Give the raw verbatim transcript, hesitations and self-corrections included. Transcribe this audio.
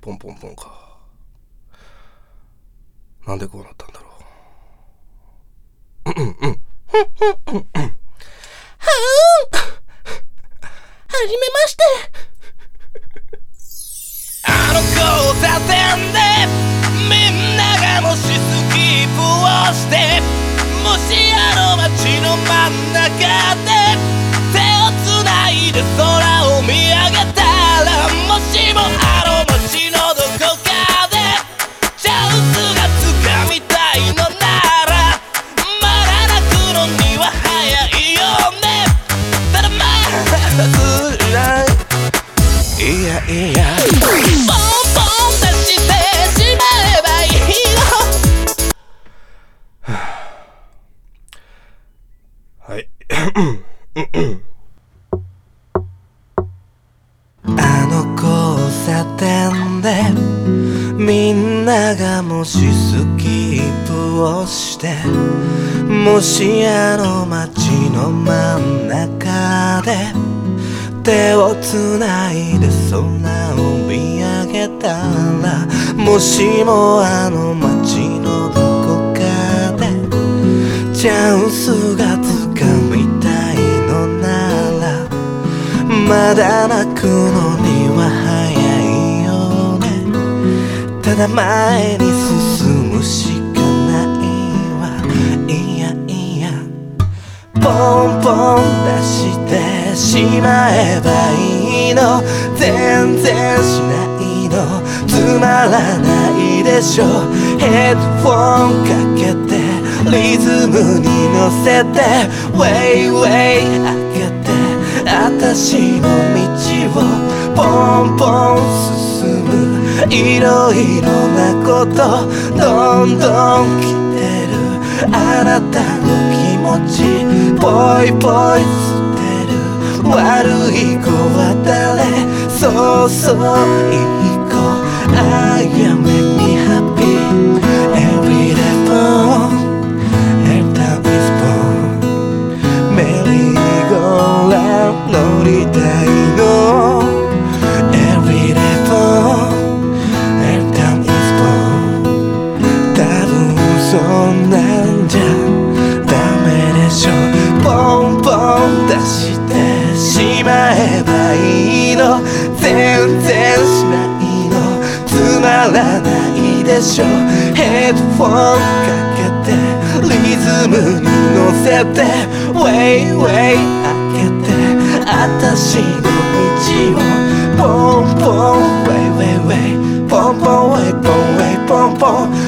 ポンポンポンか。なんでこうなったんだろう。うんうんうんうんうんうん。はーん。はじめまして。あの交差点でみんながもしスキップをして、もしあの街の真ん中で手をつないで空を見上げたら、もしもあの街のどこかでチャンスがつかみたいのなら、まだ泣くのには早いよね。ただまだ辛い、いやいやポンポン出してしまえばいいよ。はいあの交差点でみんながもしスキップをして、もしあの街の真ん中で手をつないで空を見上げたら、もしもあの街のどこかでチャンスがつかみたいのなら、まだ泣くのには早いよね。ただ前に進むしかないわ。いやいやポンポン出してしまえばいいの。全然しないの。つまらないでしょ。ヘッドフォンかけてリズムに乗せてウェイウェイ開けて、あたしの道をポンポン進む。いろいろなことどんどん来てる。あなたの気持ちぽいぽい捨てる。悪い子は誰？そうそういい子。I am make me happy every day born every time is born。 メリーゴーランド乗りたいの。 Every day born every time is born。 多分そんなんじゃダメでしょ。ポンポン出してしまえばいいの。全然しないの。つまらないでしょ。ヘッドフォンかけてリズムに乗せてウェイウェイ開けて、あたしの道をポンポンウェイウェイウェイポンポンウェイポンウェイポンポン